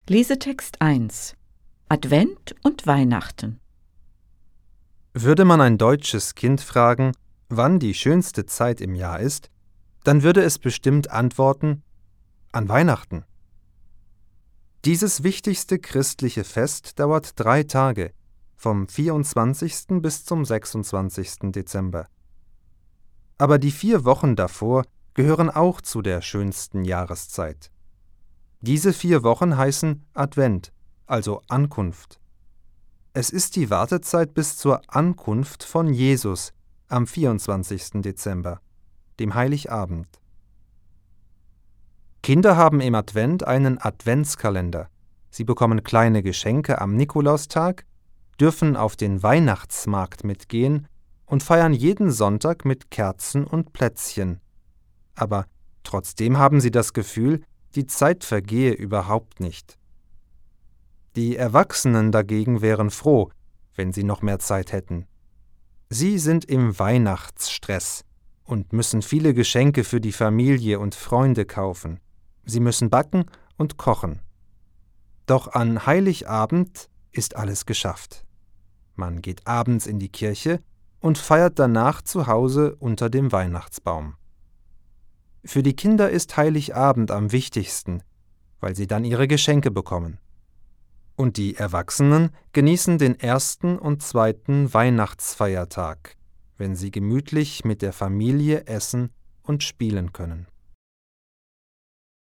Lesetext 1: Advent und Weihnachten. Würde man ein deutsches Kind fragen, wann die schönste Zeit im Jahr ist, dann würde es bestimmt antworten: an Weihnachten. Dieses wichtigste christliche Fest dauert 3 Tage, vom 24. bis zum 26. Dezember. Aber die 4 Wochen davor gehören auch zu der schönsten Jahreszeit. Diese 4 Wochen heißen Advent, also Ankunft. Es ist die Wartezeit bis zur Ankunft von Jesus am 24. Dezember, dem Heiligabend. Kinder haben im Advent einen Adventskalender. Sie bekommen kleine Geschenke am Nikolaustag, dürfen auf den Weihnachtsmarkt mitgehen und feiern jeden Sonntag mit Kerzen und Plätzchen. Aber trotzdem haben sie das Gefühl, die Zeit vergehe überhaupt nicht. Die Erwachsenen dagegen wären froh, wenn sie noch mehr Zeit hätten. Sie sind im Weihnachtsstress und müssen viele Geschenke für die Familie und Freunde kaufen. Sie müssen backen und kochen. Doch an Heiligabend ist alles geschafft. Man geht abends in die Kirche und feiert danach zu Hause unter dem Weihnachtsbaum. Für die Kinder ist Heiligabend am wichtigsten, weil sie dann ihre Geschenke bekommen. Und die Erwachsenen genießen den 1. und 2. Weihnachtsfeiertag, wenn sie gemütlich mit der Familie essen und spielen können.